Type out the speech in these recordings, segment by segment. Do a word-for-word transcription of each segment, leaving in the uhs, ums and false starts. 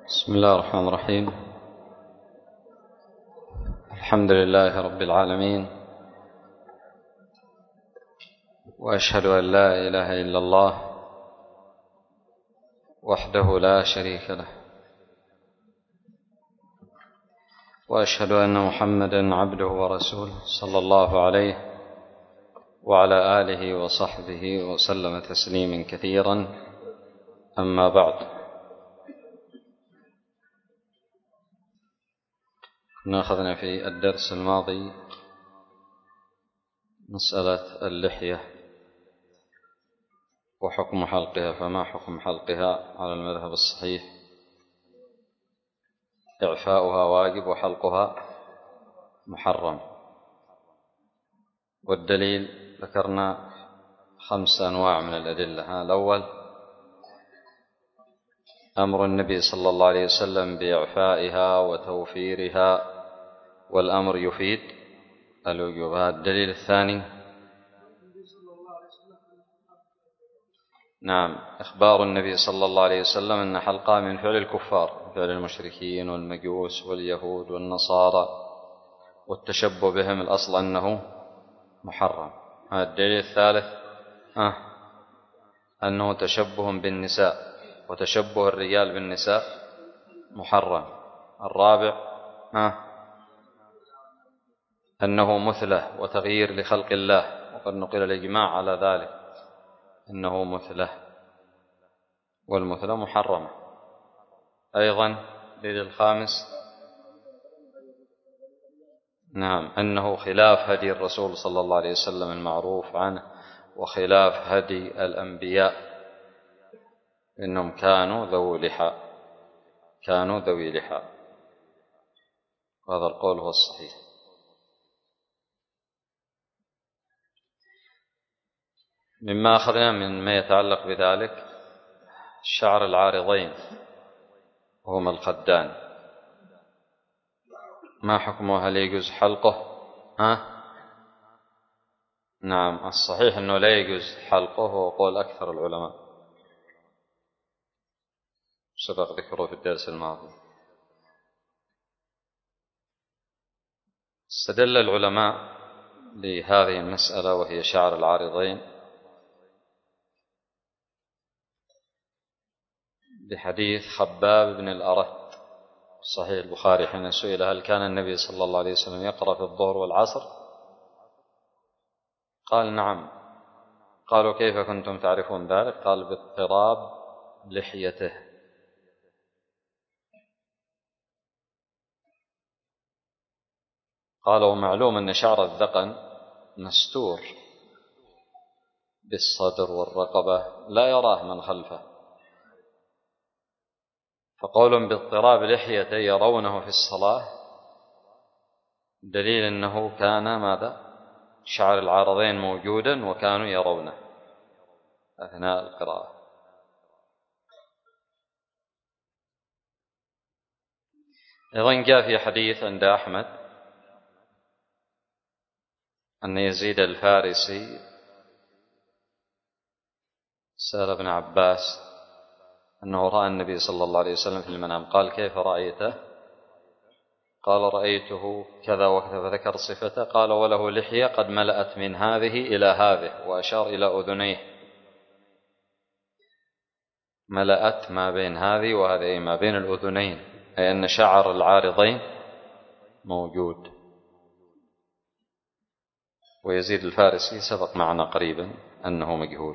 بسم الله الرحمن الرحيم. الحمد لله رب العالمين، وأشهد أن لا إله إلا الله وحده لا شريك له، وأشهد أن محمدًا عبده ورسوله صلى الله عليه وعلى آله وصحبه وسلم تسليمًا كثيرًا. أما بعد، كنا أخذنا في الدرس الماضي مسألة اللحية وحكم حلقها. فما حكم حلقها على المذهب الصحيح؟ إعفاؤها واجب وحلقها محرم. والدليل ذكرنا خمس أنواع من الأدلة. الأول أمر النبي صلى الله عليه وسلم بإعفائها وتوفيرها، والأمر يفيد الوجوب. الدليل الثاني نعم إخبار النبي صلى الله عليه وسلم أن حلقها من فعل الكفار، فعل المشركين والمجوس واليهود والنصارى، والتشبه بهم الأصل أنه محرم. الدليل الثالث آه أنه تشبه بالنساء، وتشبه الرجال بالنساء محرم. الرابع آه أنه مثله وتغيير لخلق الله، وقد نقل الإجماع على ذلك أنه مثله، والمثله محرمة. أيضا الدليل الخامس نعم أنه خلاف هدي الرسول صلى الله عليه وسلم المعروف عنه، وخلاف هدي الأنبياء، إنهم كانوا ذوي لحى كانوا ذوي لحى وهذا القول هو الصحيح. مما أخذنا من ما يتعلق بذلك الشعر العارضين وهما الخدان، ما حكمه؟ هل يجوز حلقه؟ ها؟ نعم الصحيح أنه لا يجوز حلقه، هو قول أكثر العلماء، سبق ذكره في الدرس الماضي. استدل العلماء لهذه المسألة وهي شعر العارضين بحديث خباب بن الأرت صحيح البخاري، حين سئل هل كان النبي صلى الله عليه وسلم يقرأ في الظهر والعصر؟ قال نعم. قالوا كيف كنتم تعرفون ذلك؟ قال باضطراب لحيته. قالوا معلوم أن شعر الذقن مستور بالصدر والرقبة لا يراه من خلفه، فقول باضطراب لحيته يرونه في الصلاة دليل أنه كان ماذا؟ شعر العارضين موجودا وكانوا يرونه أثناء القراءة. أيضا جاء في حديث عند أحمد أن يزيد الفارسي سأل ابن عباس أنه رأى النبي صلى الله عليه وسلم في المنام، قال كيف رأيته؟ قال رأيته كذا وكذا، فذكر صفته. قال وله لحية قد ملأت من هذه إلى هذه، وأشار إلى أذنيه، ملأت ما بين هذه وهذه، ما بين الأذنين، أي أن شعر العارضين موجود. ويزيد الفارسي سبق معنا قريبا أنه مجهول.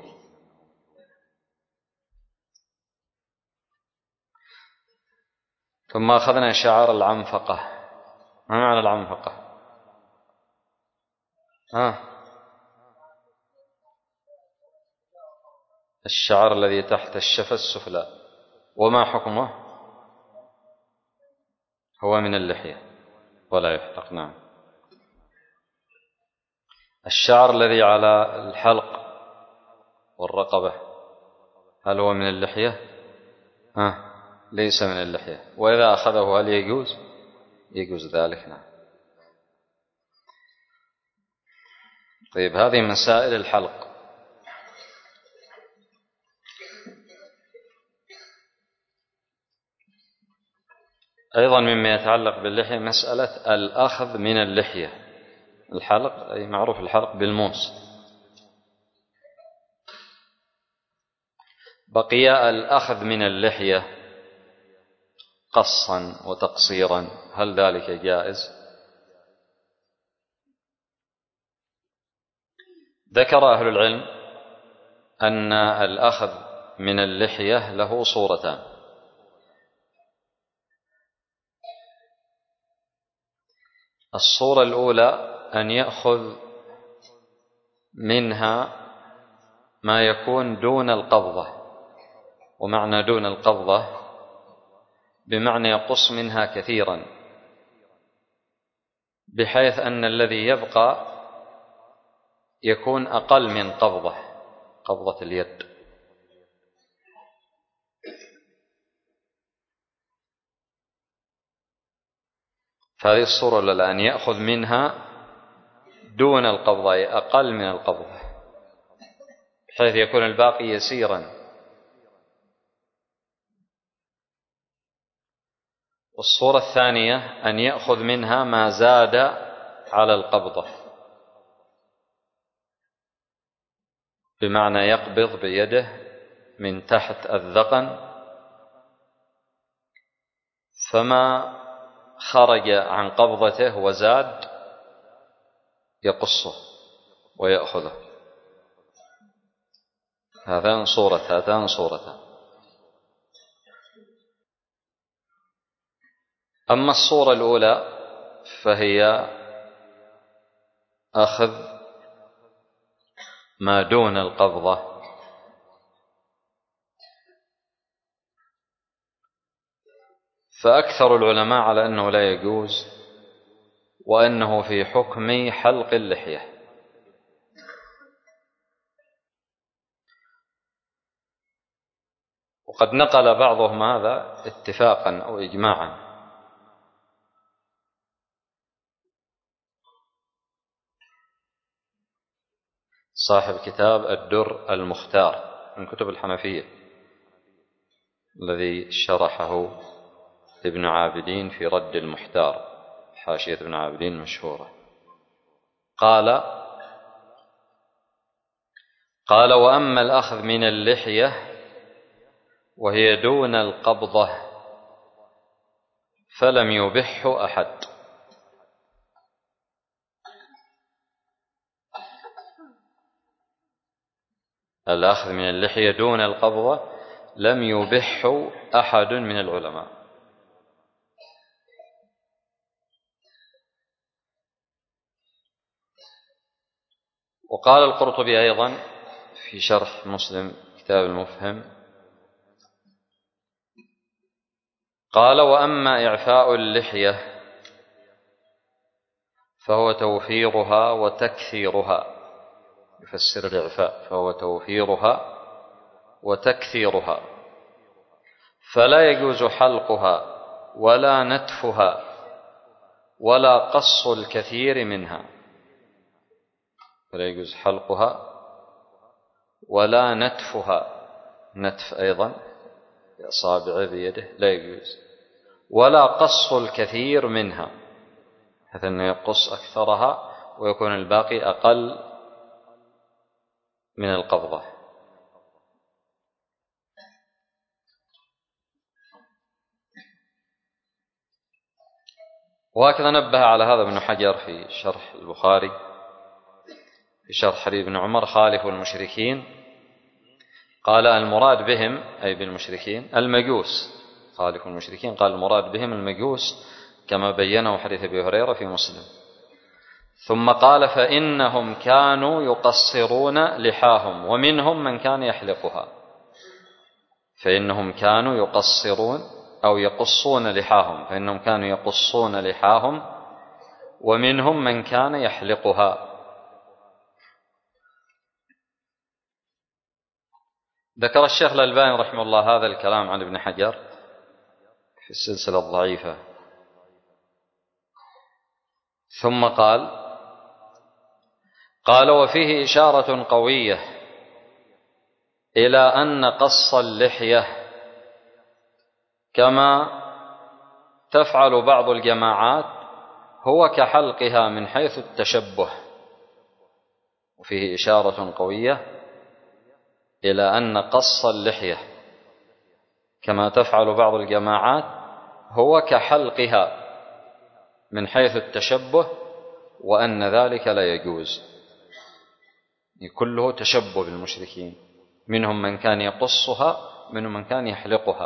ثم أخذنا شعر العنفقة. ما معنى العنفقة؟ ها؟ الشعر الذي تحت الشفة السفلى. وما حكمه؟ هو من اللحية ولا يحلق. نعم. الشعر الذي على الحلق والرقبة هل هو من اللحية؟ ها؟ ليس من اللحية. وإذا أخذه هل يجوز؟ يجوز ذلك. نعم. طيب هذه مسائل الحلق. أيضا مما يتعلق باللحية مسألة الأخذ من اللحية، الحلق أي معروف الحلق بالموس. بقي الأخذ من اللحية قصا وتقصيرا، هل ذلك جائز؟ ذكر أهل العلم أن الأخذ من اللحية له صورتان: الصورة الأولى أن يأخذ منها ما يكون دون القبضة، ومعنى دون القبضة بمعنى يقص منها كثيرا، بحيث أن الذي يبقى يكون أقل من قبضة قبضة اليد. فهذه الصورة الأولى أن يأخذ منها دون القبضة أي أقل من القبضة، بحيث يكون الباقي يسيرا. والصورة الثانية أن يأخذ منها ما زاد على القبضة، بمعنى يقبض بيده من تحت الذقن، فما خرج عن قبضته وزاد يقصه ويأخذه. هذان صورة هاتان صورتان. أما الصورة الأولى فهي أخذ ما دون القبضة، فأكثر العلماء على أنه لا يجوز، وأنه في حكم حلق اللحية. وقد نقل بعضهم هذا اتفاقا أو إجماعا. صاحب كتاب الدر المختار من كتب الحنفية الذي شرحه ابن عابدين في رد المحتار، حاشية ابن عابدين مشهورة، قال قال وأما الأخذ من اللحية وهي دون القبضة فلم يبحه أحد. الأخذ من اللحية دون القبضة لم يبحه أحد من العلماء. وقال القرطبي أيضا في شرح مسلم كتاب المفهم، قال وأما إعفاء اللحية فهو توفيرها وتكثيرها، يفسر الإعفاء فهو توفيرها وتكثيرها، فلا يجوز حلقها ولا نتفها ولا قص الكثير منها. فلا يجوز حلقها ولا نتفها، نتف أيضا بأصابع بيده لا يجوز، ولا قص الكثير منها، حتى أنه يقص أكثرها ويكون الباقي أقل من القبضة. وهكذا نبه على هذا ابن حجر في شرح البخاري في شرح حديث ابن عمر خالفوا المشركين، قال المراد بهم أي بالمشركين المجوس، خالفوا المشركين قال المراد بهم المجوس كما بينه حديث أبي هريرة في مسلم. ثم قال فإنهم كانوا يقصرون لحاهم ومنهم من كان يحلقها. فإنهم كانوا يقصرون أو يقصون لحاهم، فإنهم كانوا يقصون لحاهم ومنهم من كان يحلقها. ذكر الشيخ الألباني رحمه الله هذا الكلام عن ابن حجر في السلسلة الضعيفة، ثم قال قال وفيه إشارة قوية إلى أن قص اللحية كما تفعل بعض الجماعات هو كحلقها من حيث التشبه، وفيه إشارة قوية إلى أن قص اللحية كما تفعل بعض الجماعات هو كحلقها من حيث التشبه، وأن ذلك لا يجوز. كله تشبه بالمشركين، منهم من كان يقصها، منهم من كان يحلقها.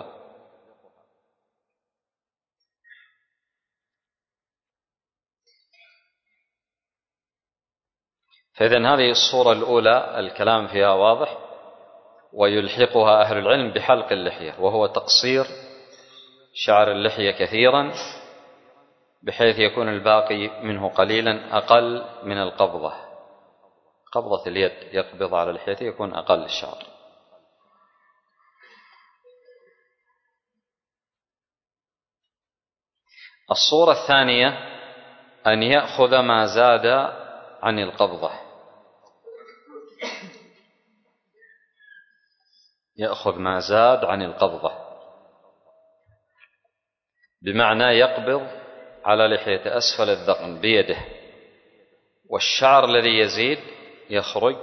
فإذن هذه الصورة الأولى الكلام فيها واضح، ويلحقها أهل العلم بحلق اللحية، وهو تقصير شعر اللحية كثيرا بحيث يكون الباقي منه قليلا أقل من القبضة، قبضة اليد يقبض على لحيته يكون أقل الشعر. الصورة الثانية أن يأخذ ما زاد عن القبضة، يأخذ ما زاد عن القبضة، بمعنى يقبض على لحية أسفل الذقن بيده، والشعر الذي يزيد يخرج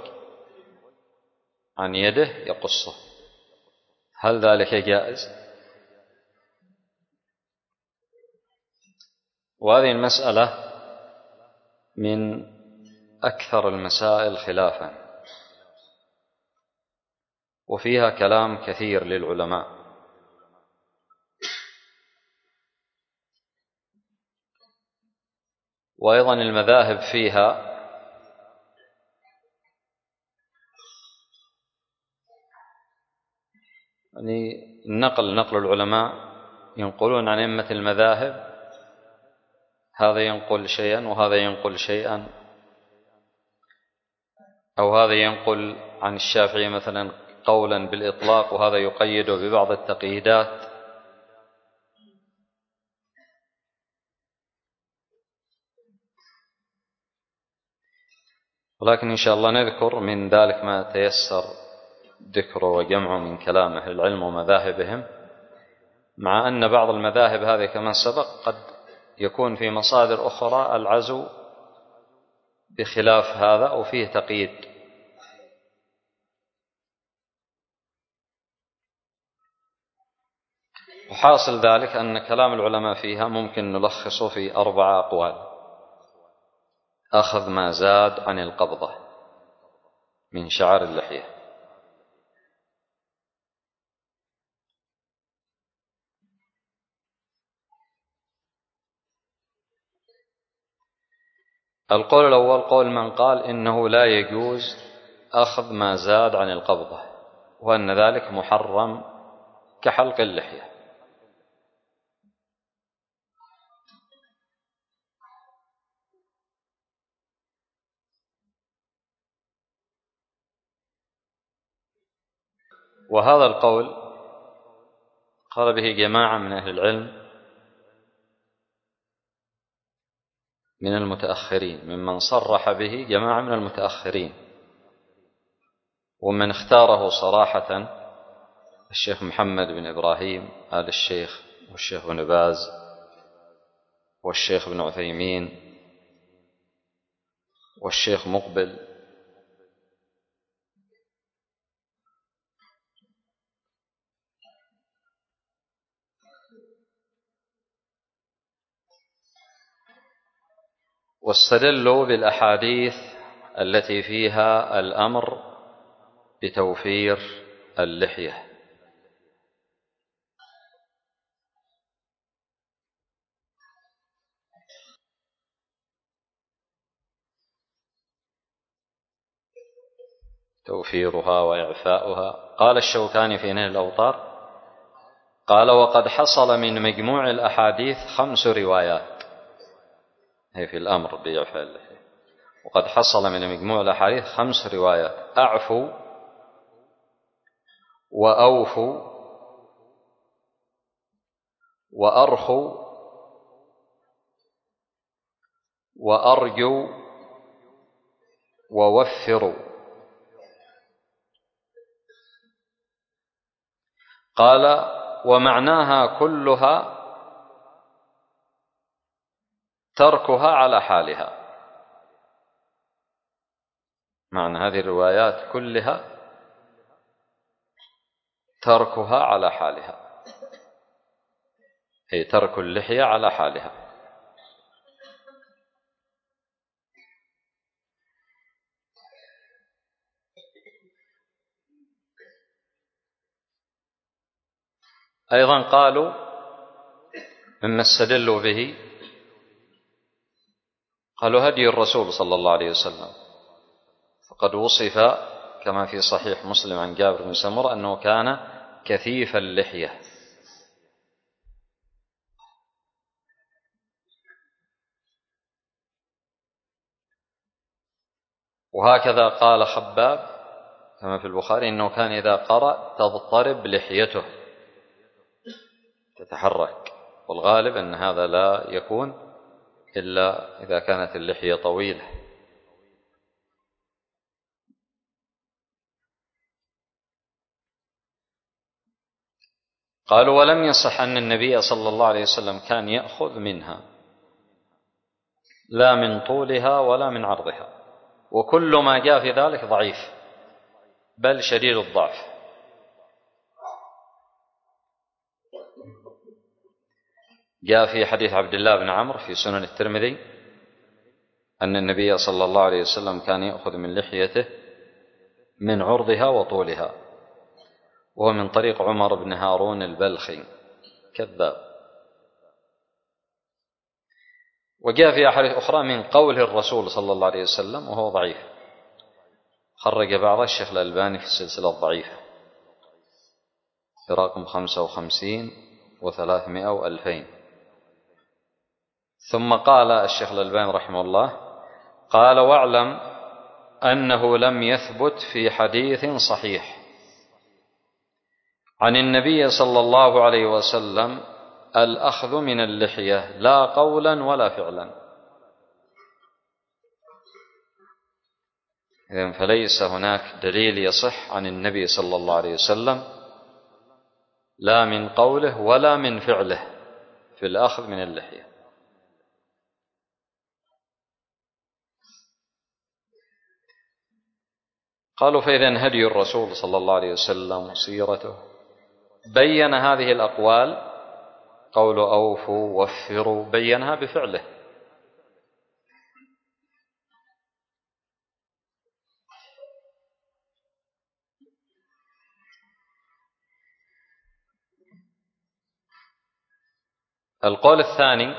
عن يده يقصه. هل ذلك جائز؟ وهذه المسألة من أكثر المسائل خلافا، وفيها كلام كثير للعلماء. وأيضا المذاهب فيها يعني نقل نقل العلماء ينقلون عن أئمة المذاهب، هذا ينقل شيئا وهذا ينقل شيئا، أو هذا ينقل عن الشافعي مثلا قولا بالإطلاق وهذا يقيده ببعض التقييدات. ولكن إن شاء الله نذكر من ذلك ما تيسر ذكره وجمعه من كلام أهل العلم ومذاهبهم، مع أن بعض المذاهب هذه كما سبق قد يكون في مصادر أخرى العزو بخلاف هذا أو فيه تقييد. وحاصل ذلك أن كلام العلماء فيها ممكن نلخصه في أربعة أقوال: أخذ ما زاد عن القبضة من شعر اللحية، القول الأول قول من قال إنه لا يجوز أخذ ما زاد عن القبضة، وأن ذلك محرم كحلق اللحية. وهذا القول قال به جماعة من أهل العلم من المتأخرين، ممن صرح به جماعة من المتأخرين، ومن اختاره صراحة الشيخ محمد بن إبراهيم آل الشيخ، والشيخ بن باز، والشيخ بن عثيمين، والشيخ مقبل. واستدلوا بالأحاديث التي فيها الأمر بتوفير اللحية، توفيرها وإعفاؤها. قال الشوكاني في نيل الأوطار قال: وقد حصل من مجموع الأحاديث خمس روايات، هي في الأمر بإعفاء اللحية، وقد حصل من مجموع الأحاديث خمس روايات: أعفوا، وأوفوا، وأرخوا، وأرجوا، ووفروا. قال: ومعناها كلها تركها على حالها. معنى هذه الروايات كلها تركها على حالها، أي ترك اللحية على حالها. أيضا قالوا مما استدلوا به، قالوا هدي الرسول صلى الله عليه وسلم، فقد وصف كما في صحيح مسلم عن جابر بن سمرة أنه كان كثيف اللحية. وهكذا قال خباب كما في البخاري أنه كان إذا قرأ تضطرب لحيته تتحرك، والغالب أن هذا لا يكون إلا إذا كانت اللحية طويلة. قالوا ولم يصح أن النبي صلى الله عليه وسلم كان يأخذ منها لا من طولها ولا من عرضها، وكل ما جاء في ذلك ضعيف بل شديد الضعف. جاء في حديث عبد الله بن عمرو في سنن الترمذي أن النبي صلى الله عليه وسلم كان يأخذ من لحيته من عرضها وطولها، وهو من طريق عمر بن هارون البلخي كذاب. وجاء في أحاديث أخرى من قول الرسول صلى الله عليه وسلم وهو ضعيف، خرج بعض الشيخ الألباني في السلسلة الضعيفة في رقم خمسة وخمسين وثلاثمائة وألفين. ثم قال الشيخ الألباني رحمه الله قال واعلم أنه لم يثبت في حديث صحيح عن النبي صلى الله عليه وسلم الأخذ من اللحية لا قولا ولا فعلا. إذن فليس هناك دليل يصح عن النبي صلى الله عليه وسلم لا من قوله ولا من فعله في الأخذ من اللحية. قالوا فإذن هدي الرسول صلى الله عليه وسلم وسيرته بين هذه الأقوال، قول أوفوا وفروا بينها بفعله. القول الثاني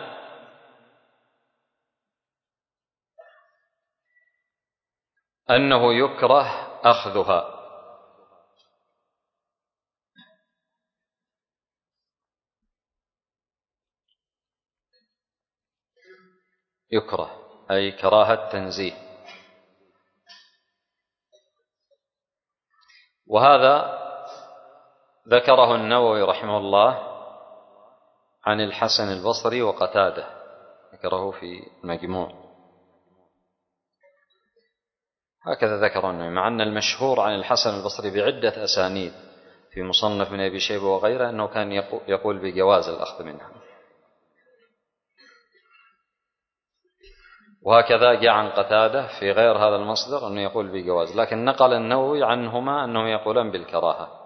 أنه يكره أخذها، يكره أي كراهة تنزيه. وهذا ذكره النووي رحمه الله عن الحسن البصري وقتادة، ذكره في المجموع، هكذا ذكر النووي، مع أن المشهور عن الحسن البصري بعدة أسانيد في مصنف من أبي شيبة وغيره أنه كان يقول بجواز الأخذ منها. وهكذا جاء عن قتادة في غير هذا المصدر أنه يقول بجواز، لكن نقل النووي عنهما أنه يقولان بالكراهة.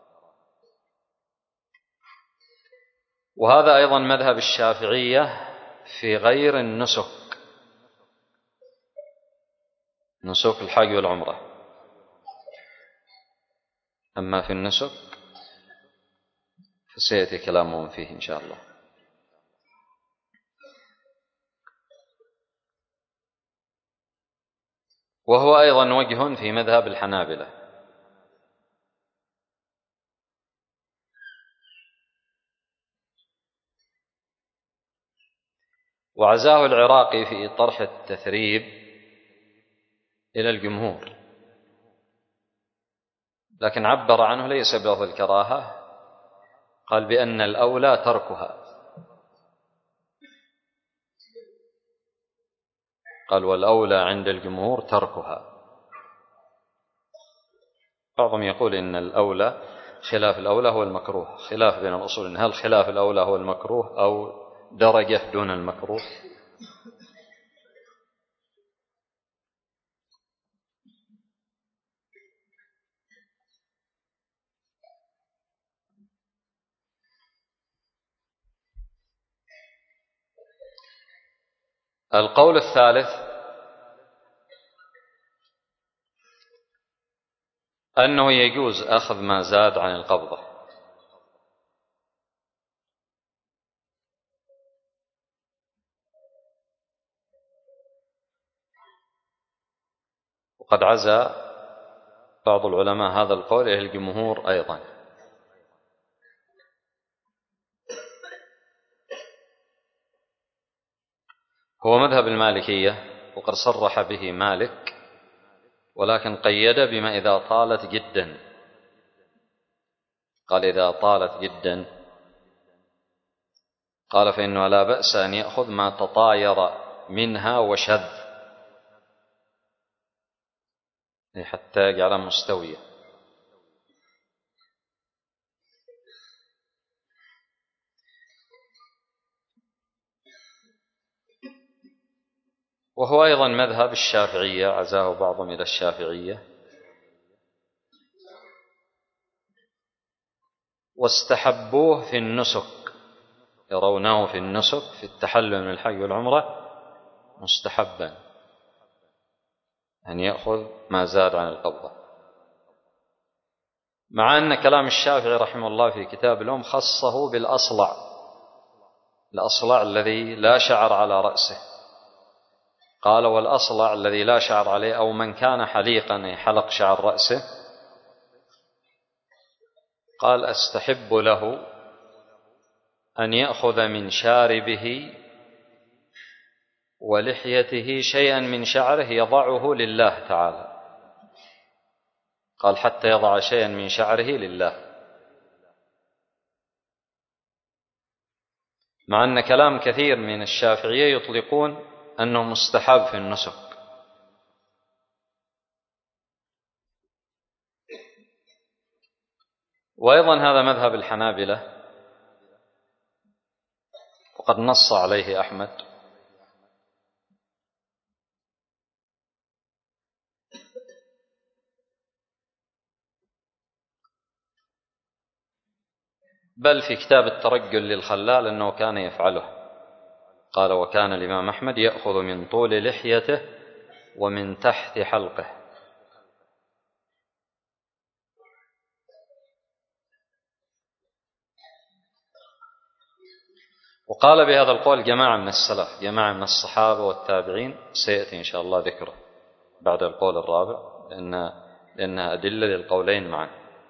وهذا أيضا مذهب الشافعية في غير النسك، نسك الحج والعمرة. أما في النسك فسيأتي كلامهم فيه إن شاء الله. وهو أيضا وجه في مذهب الحنابلة. وعزاه العراقي في طرح التثريب إلى الجمهور، لكن عبر عنه ليس بلفظ الكراهة، قال بأن الأولى تركها، قال والأولى عند الجمهور تركها. بعضهم يقول إن الأولى خلاف الأولى هو المكروه، خلاف بين الأصول إن هل خلاف الأولى هو المكروه أو درجة دون المكروه. القول الثالث أنه يجوز أخذ ما زاد عن القبضة، وقد عزى بعض العلماء هذا القول إلى الجمهور أيضا. هو مذهب المالكية، وقد صرح به مالك، ولكن قيد بما إذا طالت جدا، قال إذا طالت جدا قال فإنه لا بأس أن يأخذ ما تطاير منها وشذ حتى يجعلها مستوية. وهو أيضا مذهب الشافعية، عزاه بعضهم إلى الشافعية، واستحبوه في النسك، يرونه في النسك في التحلل من الحج والعمرة مستحبا أن يأخذ ما زاد عن القبضة، مع أن كلام الشافعي رحمه الله في كتاب الأم خصه بالأصلع، الأصلع الذي لا شعر على رأسه، قال والأصلع الذي لا شعر عليه أو من كان حليقا يحلق شعر رأسه، قال أستحب له أن يأخذ من شاربه ولحيته شيئا من شعره يضعه لله تعالى، قال حتى يضع شيئا من شعره لله، مع أن كلام كثير من الشافعية يطلقون أنه مستحب في النسك. وأيضا هذا مذهب الحنابلة، وقد نص عليه أحمد، بل في كتاب الترجل للخلال أنه كان يفعله، قال وكان الإمام أحمد يأخذ من طول لحيته ومن تحت حلقه. وقال بهذا القول جماعة من السلف، جماعة من الصحابة والتابعين، سيأتي إن شاء الله ذكره بعد القول الرابع، لأن لأنها أدلة للقولين معا.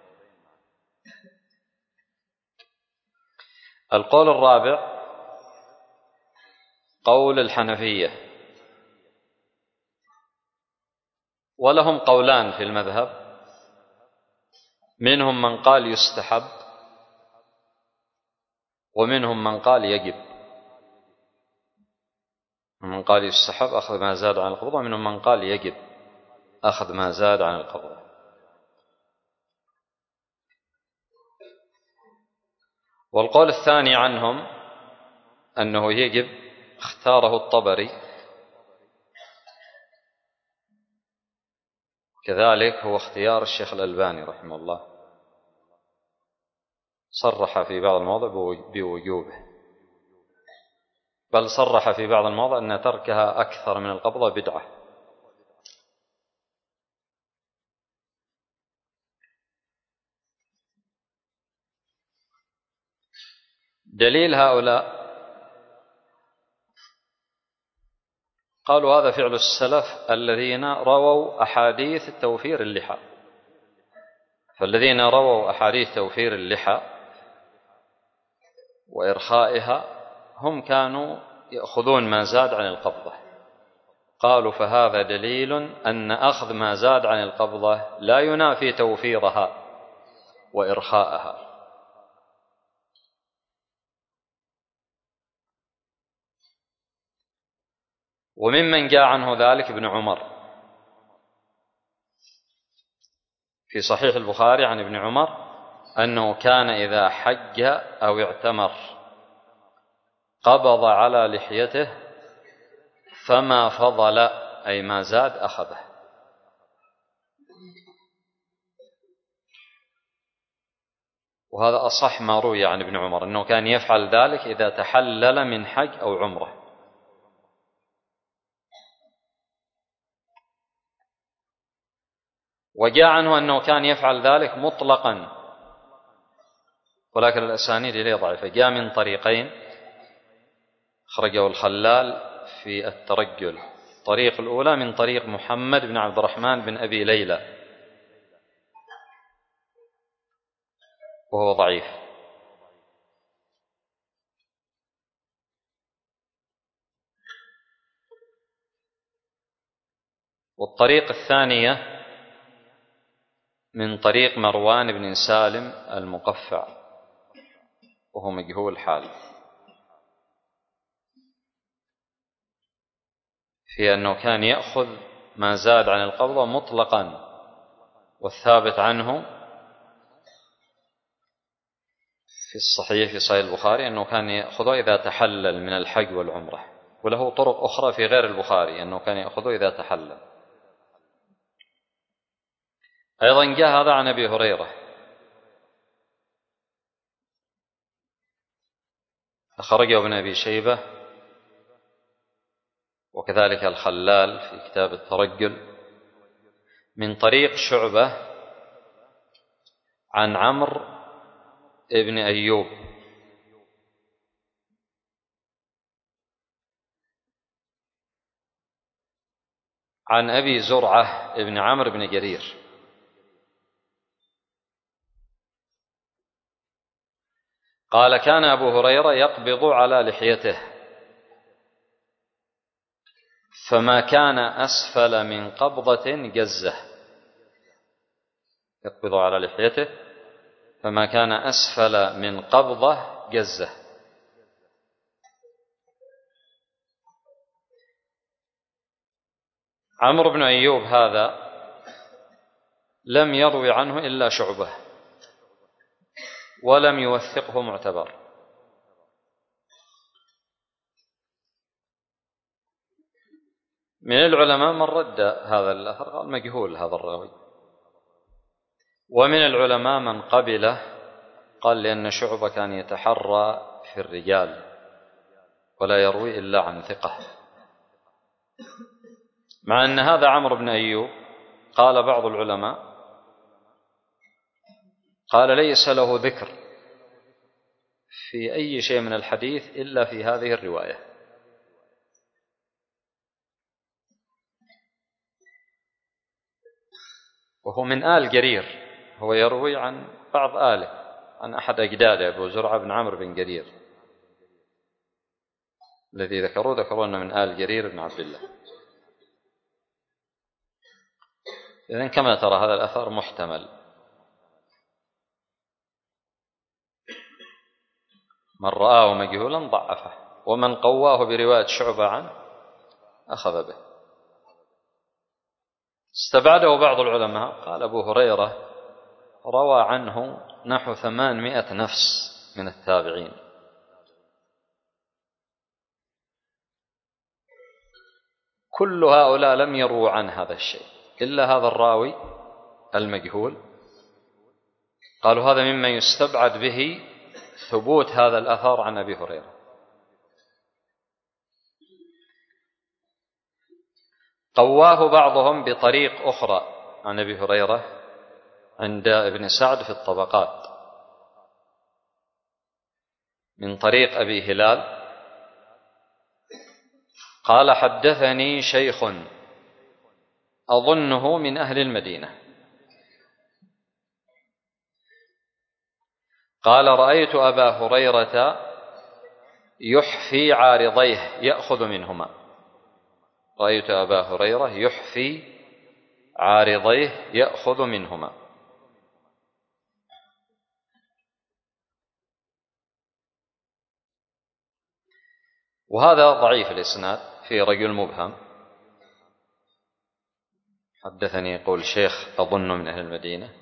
القول الرابع قول الحنفية، ولهم قولان في المذهب، منهم من قال يستحب، ومنهم من قال يجب، من قال يستحب أخذ ما زاد عن القبضة، ومنهم من قال يجب أخذ ما زاد عن القبضة. والقول الثاني عنهم أنه يجب اختاره الطبري، كذلك هو اختيار الشيخ الألباني رحمه الله، صرح في بعض المواضع بوجوبه، بل صرح في بعض المواضع أن تركها أكثر من القبضة بدعة. دليل هؤلاء قالوا هذا فعل السلف الذين رووا أحاديث توفير اللحى، فالذين رووا أحاديث توفير اللحى وإرخائها هم كانوا يأخذون ما زاد عن القبضة، قالوا فهذا دليل أن أخذ ما زاد عن القبضة لا ينافي توفيرها وإرخاءها. وممن جاء عنه ذلك ابن عمر، في صحيح البخاري عن ابن عمر أنه كان إذا حج أو اعتمر قبض على لحيته فما فضل أي ما زاد أخذه. وهذا أصح ما روي عن ابن عمر، أنه كان يفعل ذلك إذا تحلل من حج أو عمره. وجاء عنه أنه كان يفعل ذلك مطلقا، ولكن الأسانيد إليه ضعيفة. جاء من طريقين أخرجه الخلال في الترجل. الطريق الأولى من طريق محمد بن عبد الرحمن بن أبي ليلى وهو ضعيف. والطريق الثانية من طريق مروان بن سالم المقفع وهو مجهول حال، في أنه كان يأخذ ما زاد عن القبضة مطلقا، والثابت عنه في الصحيح في صحيح البخاري أنه كان يأخذه إذا تحلل من الحج والعمرة، وله طرق أخرى في غير البخاري أنه كان يأخذه إذا تحلل. أيضا جاء هذا عن أبي هريرة، أخرجه ابن أبي شيبة وكذلك الخلال في كتاب الترجل من طريق شعبة عن عمرو ابن أيوب عن أبي زرعة ابن عمرو بن جرير قال كان أبو هريرة يقبض على لحيته فما كان أسفل من قبضة جزة. يقبض على لحيته فما كان أسفل من قبضة جزة. عمرو بن أيوب هذا لم يروي عنه إلا شعبة ولم يوثقه معتبر. من العلماء من رد هذا الأثر قال مجهول هذا الراوي، ومن العلماء من قبله قال لأن شعبة كان يتحرى في الرجال ولا يروي إلا عن ثقة، مع أن هذا عمرو بن أيوب قال بعض العلماء قال ليس له ذكر في أي شيء من الحديث إلا في هذه الرواية. وهو من آل جرير، هو يروي عن بعض آله عن أحد أجداده أبو زرعة بن عمرو بن جرير الذي ذكروه ذكروا أنه من آل جرير بن عبد الله. إذن كما ترى هذا الأثر محتمل، من رآه مجهولا ضعفه، ومن قواه برواية شعبة عنه أخذ به. استبعده بعض العلماء قال أبو هريرة روى عنه نحو ثمانمائة نفس من التابعين، كل هؤلاء لم يروا عن هذا الشيء إلا هذا الراوي المجهول. قالوا هذا مما يستبعد به ثبوت هذا الأثر عن أبي هريرة. قواه بعضهم بطريق أخرى عن أبي هريرة عند ابن سعد في الطبقات من طريق أبي هلال قال حدثني شيخ أظنه من أهل المدينة قال رأيت أبا هريرة يحفي عارضيه يأخذ منهما. رأيت أبا هريرة يحفي عارضيه يأخذ منهما. وهذا ضعيف الإسناد، في رجل مبهم حدثني يقول شيخ أظن من أهل المدينة،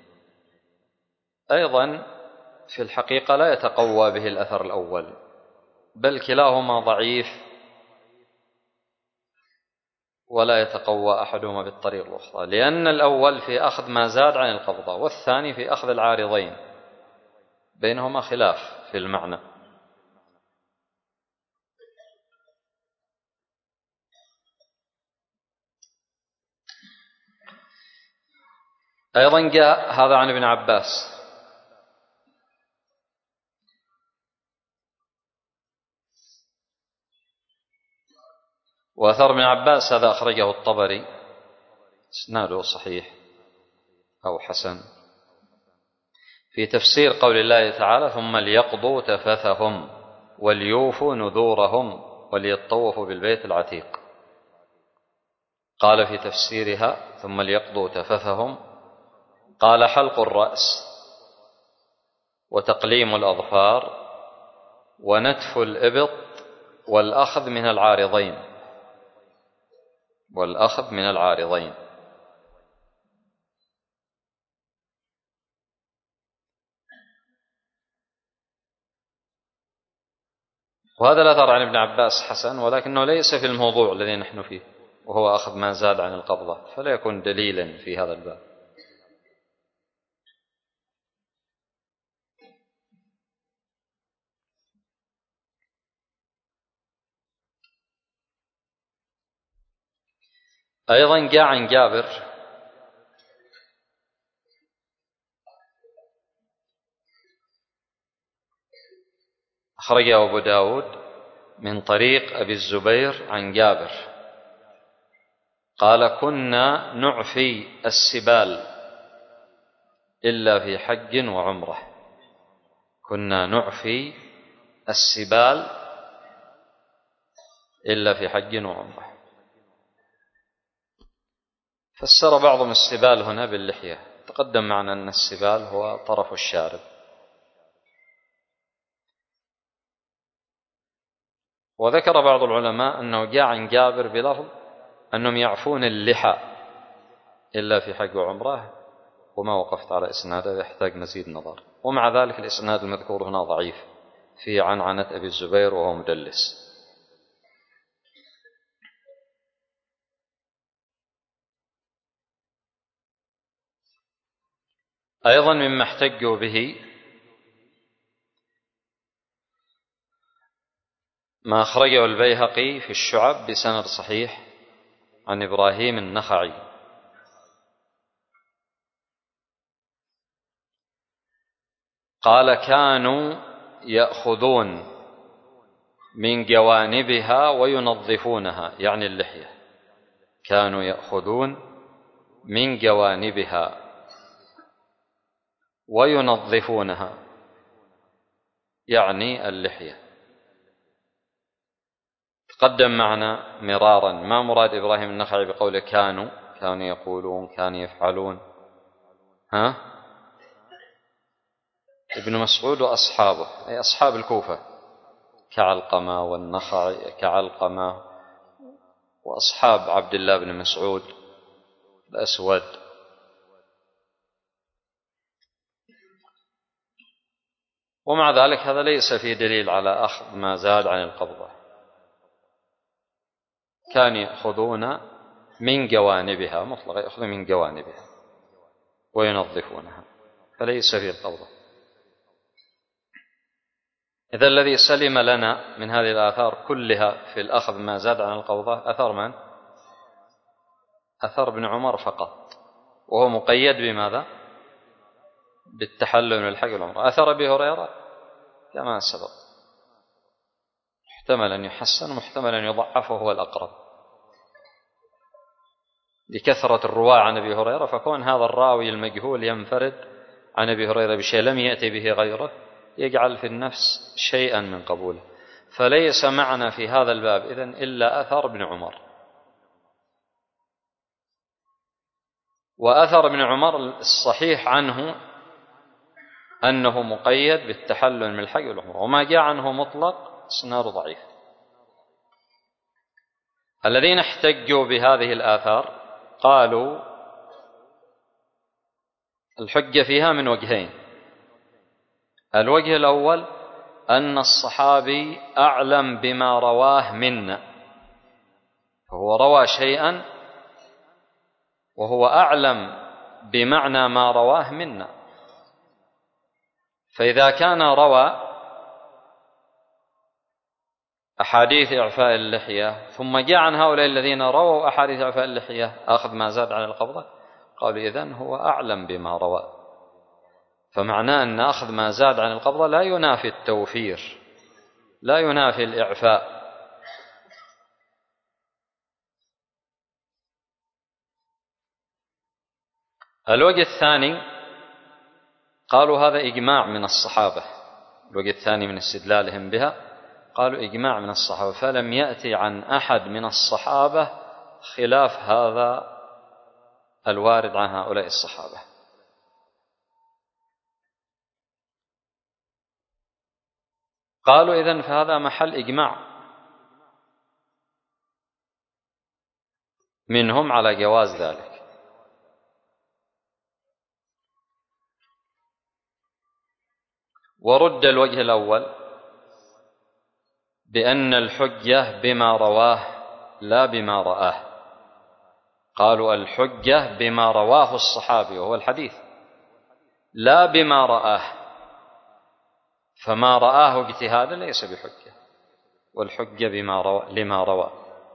أيضا في الحقيقة لا يتقوى به الأثر الأول، بل كلاهما ضعيف ولا يتقوى أحدهما بالطريق الأخرى، لأن الأول في أخذ ما زاد عن القبضة والثاني في أخذ العارضين، بينهما خلاف في المعنى. أيضا جاء هذا عن ابن عباس وأثر ابن عباس هذا أخرجه الطبري إسناده صحيح أو حسن في تفسير قول الله تعالى ثم ليقضوا تفثهم وليوفوا نذورهم وليطوفوا بالبيت العتيق. قال في تفسيرها ثم ليقضوا تفثهم قال حلق الرأس وتقليم الأظفار ونتف الإبط والأخذ من العارضين والأخذ من العارضين. وهذا الأثر عن ابن عباس حسن ولكنه ليس في الموضوع الذي نحن فيه وهو أخذ ما زاد عن القبضة فلا يكون دليلا في هذا الباب. أيضا جاء عن جابر أخرجه أبو داود من طريق أبي الزبير عن جابر قال كنا نعفي السبال إلا في حج وعمرة. كنا نعفي السبال إلا في حج وعمرة. فسر بعضهم السبال هنا باللحية. تقدم معنا أن السبال هو طرف الشارب. وذكر بعض العلماء أنه جاء عن جابر بلفظ أنهم يعفون اللحى إلا في حج وعمرة وما وقفت على إسناده يحتاج مزيد نظر. ومع ذلك الإسناد المذكور هنا ضعيف في عنعنة أبي الزبير وهو مدلس. أيضا مما احتجوا به ما أخرجه البيهقي في الشعب بسند صحيح عن إبراهيم النخعي قال كانوا يأخذون من جوانبها وينظفونها يعني اللحية. كانوا يأخذون من جوانبها وينظفونها يعني اللحية. تقدم معنا مرارا ما مراد إبراهيم النخعي بقوله كانوا كانوا يقولون كانوا يفعلون. ها ابن مسعود وأصحابه أي أصحاب الكوفة كعلقمة والنخعي كعلقمة وأصحاب عبد الله بن مسعود الأسود. ومع ذلك هذا ليس فيه دليل على أخذ ما زاد عن القبضة. كانوا يأخذون من جوانبها مطلقا يأخذون من جوانبها وينظفونها فليس فيه القبضة. إذا الذي سلم لنا من هذه الآثار كلها في الأخذ ما زاد عن القبضة أثر من؟ أثر ابن عمر فقط وهو مقيد بماذا؟ بالتحلل من الحج والعمرة. أثر أبي هريرة كما سبق محتمل أن يحسن ومحتمل أن يضعف وهو الأقرب لكثرة الرواة عن أبي هريرة. فكون هذا الراوي المجهول ينفرد عن أبي هريرة بشيء لم يأتي به غيره يجعل في النفس شيئا من قبوله. فليس معنا في هذا الباب إذن إلا أثر ابن عمر. وأثر ابن عمر الصحيح عنه أنه مقيد بالتحلل من الحج والعمرة وما جاء عنه مطلق إسناده ضعيف. الذين احتجوا بهذه الآثار قالوا الحجة فيها من وجهين. الوجه الأول أن الصحابي أعلم بما رواه منا فهو روى شيئا وهو أعلم بمعنى ما رواه منا. فإذا كان روى أحاديث إعفاء اللحية ثم جاء عن هؤلاء الذين رووا أحاديث إعفاء اللحية أخذ ما زاد عن القبضة قالوا إذن هو أعلم بما روى. فمعناه أن أخذ ما زاد عن القبضة لا ينافي التوفير، لا ينافي الإعفاء. الوجه الثاني قالوا هذا إجماع من الصحابة، الوجه الثاني من استدلالهم بها قالوا إجماع من الصحابة، فلم يأتي عن أحد من الصحابة خلاف هذا الوارد عن هؤلاء الصحابة. قالوا إذن فهذا محل إجماع منهم على جواز ذلك. ورد الوجه الأول بأن الحجة بما رواه لا بما رآه. قالوا الحجة بما رواه الصحابي وهو الحديث لا بما رآه، فما رآه اجتهادا ليس بحجة، والحجة بما روى لما روى.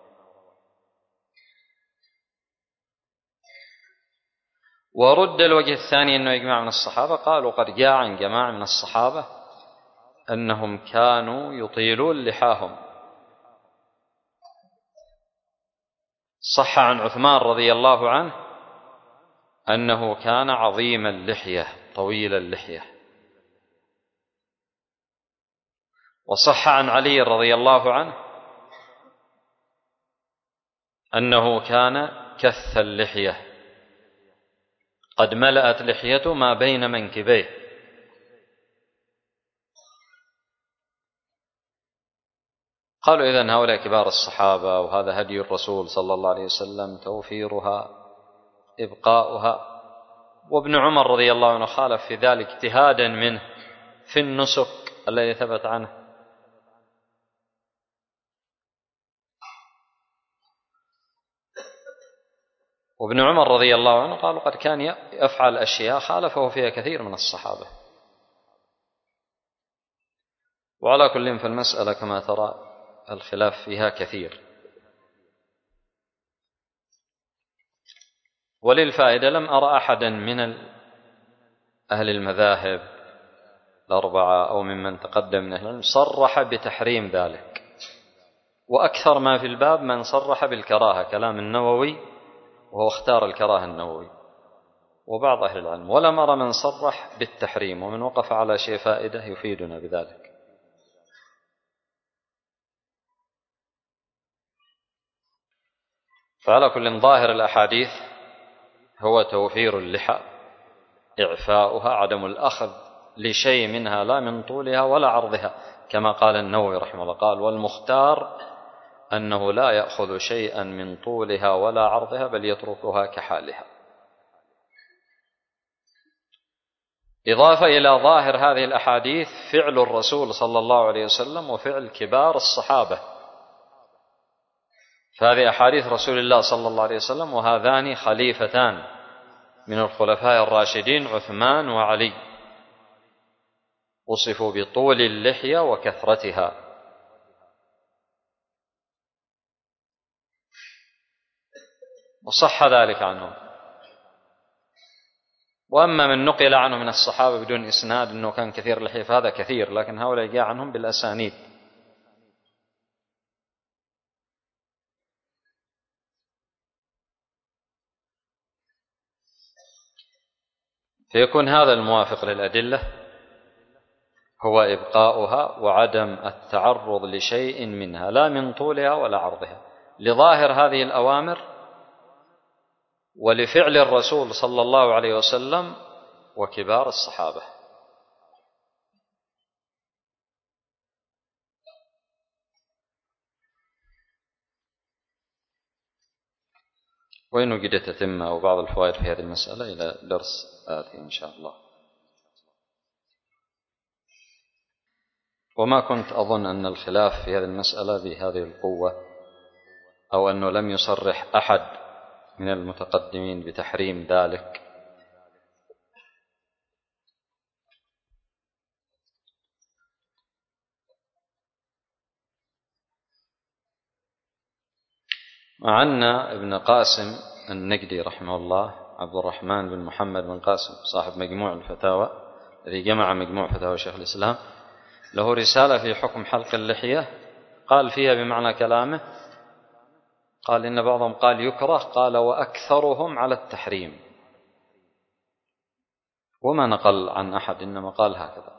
ورد الوجه الثاني أنه إجماع من الصحابة، قالوا قد جاء عن جماعة من الصحابة أنهم كانوا يطيلون لحاهم. صح عن عثمان رضي الله عنه أنه كان عظيم اللحية طويل اللحية، وصح عن علي رضي الله عنه أنه كان كث اللحية قد ملأت لحيته ما بين منكبيه. قالوا إذن هؤلاء كبار الصحابة وهذا هدي الرسول صلى الله عليه وسلم توفيرها إبقاؤها. وابن عمر رضي الله عنه خالف في ذلك اجتهادا منه في النسك الذي ثبت عنه. وابن عمر رضي الله عنه قالوا قد كان يفعل أشياء خالفه فيها كثير من الصحابة. وعلى كل فالمسألة كما ترى الخلاف فيها كثير. وللفائدة لم أرى أحدا من أهل المذاهب الأربعة أو ممن تقدم من أهل العلم صرح بتحريم ذلك، وأكثر ما في الباب من صرح بالكراهة كلام النووي، وهو اختار الكراهة النووي وبعض أهل العلم، ولم أرى من صرح بالتحريم، ومن وقف على شيء فائدة يفيدنا بذلك. فعلى كل ظاهر الأحاديث هو توفير اللحى، إعفاؤها، عدم الأخذ لشيء منها لا من طولها ولا عرضها، كما قال النووي رحمه الله قال والمختار أنه لا يأخذ شيئا من طولها ولا عرضها بل يتركها كحالها. إضافة إلى ظاهر هذه الأحاديث فعل الرسول صلى الله عليه وسلم وفعل كبار الصحابة، فهذه أحاديث رسول الله صلى الله عليه وسلم، وهذان خليفتان من الخلفاء الراشدين عثمان وعلي وصفوا بطول اللحية وكثرتها. وصح ذلك عنهم. وأما من نقل عنه من الصحابة بدون إسناد أنه كان كثير اللحية فهذا كثير، لكن هؤلاء جاء عنهم بالأسانيد. فيكون هذا الموافق للأدلة هو إبقاؤها وعدم التعرض لشيء منها لا من طولها ولا عرضها، لظاهر هذه الأوامر ولفعل الرسول صلى الله عليه وسلم وكبار الصحابة. وإن وجدت تتمة أو بعض الفوائد في هذه المسألة إلى درس آتي إن شاء الله. وما كنت أظن أن الخلاف في هذه المسألة بهذه القوة، أو أنه لم يصرح أحد من المتقدمين بتحريم ذلك. مع أن ابن قاسم النجدي رحمه الله عبد الرحمن بن محمد بن قاسم صاحب مجموع الفتاوى الذي جمع مجموع فتاوى شيخ الإسلام، له رسالة في حكم حلق اللحية، قال فيها بمعنى كلامه، قال إن بعضهم قال يكره، قال وأكثرهم على التحريم، وما نقل عن أحد، إنما قال هكذا.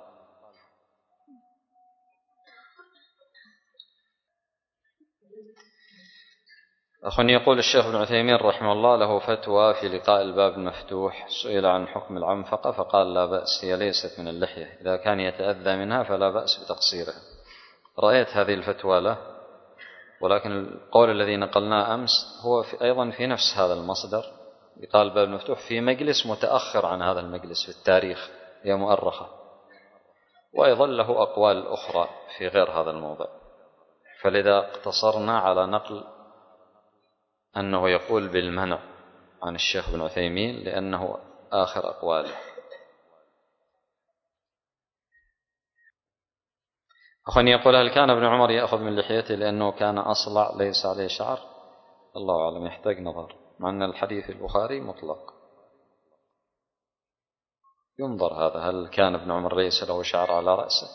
أخوني يقول الشيخ ابن عثيمين رحمه الله له فتوى في لقاء الباب المفتوح، سئل عن حكم العنفقة فقال لا بأس، هي ليست من اللحية، إذا كان يتأذى منها فلا بأس بتقصيرها. رأيت هذه الفتوى له، ولكن القول الذي نقلناه أمس هو في أيضا في نفس هذا المصدر، لقاء الباب المفتوح في مجلس متأخر عن هذا المجلس في التاريخ، هي مؤرخة، وأيضا له أقوال أخرى في غير هذا الموضع، فلذا اقتصرنا على نقل أنه يقول بالمنع عن الشيخ ابن عثيمين لأنه آخر أقواله. أخواني يقول هل كان ابن عمر يأخذ من لحيته لأنه كان أصلع ليس عليه شعر؟ الله أعلم، يحتاج نظر، مع أن الحديث البخاري مطلق، ينظر هذا، هل كان ابن عمر ليس له شعر على رأسه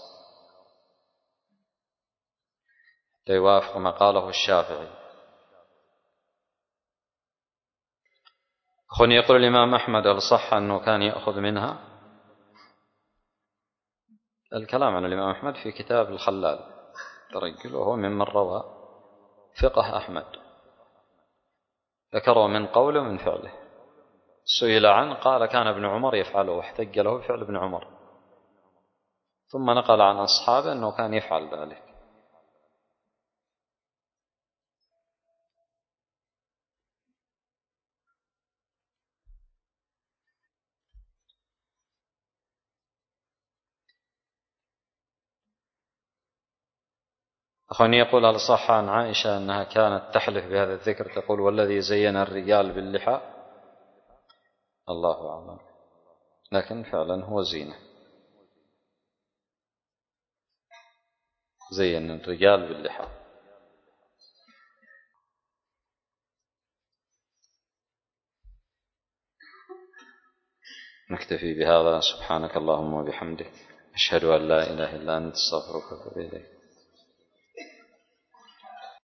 يوافق ما قاله الشافعي. أخواني يقول الإمام أحمد هل صح أنه كان يأخذ منها؟ الكلام عن الإمام أحمد في كتاب الخلال ترجل، وهو ممن روى فقه أحمد، ذكره من قوله ومن فعله، سئل عنه قال كان ابن عمر يفعله، واحتج له بفعل ابن عمر، ثم نقل عن أصحابه أنه كان يفعل ذلك. أخواني يقول هل صح عن عائشة أنها كانت تحلف بهذا الذكر، تقول والذي زين الرجال باللحى؟ الله أعلم، لكن فعلا هو زينة، زين الرجال باللحى. نكتفي بهذا، سبحانك اللهم وبحمدك، أشهد أن لا إله إلا أنت، استغفرك وأتوب إليك.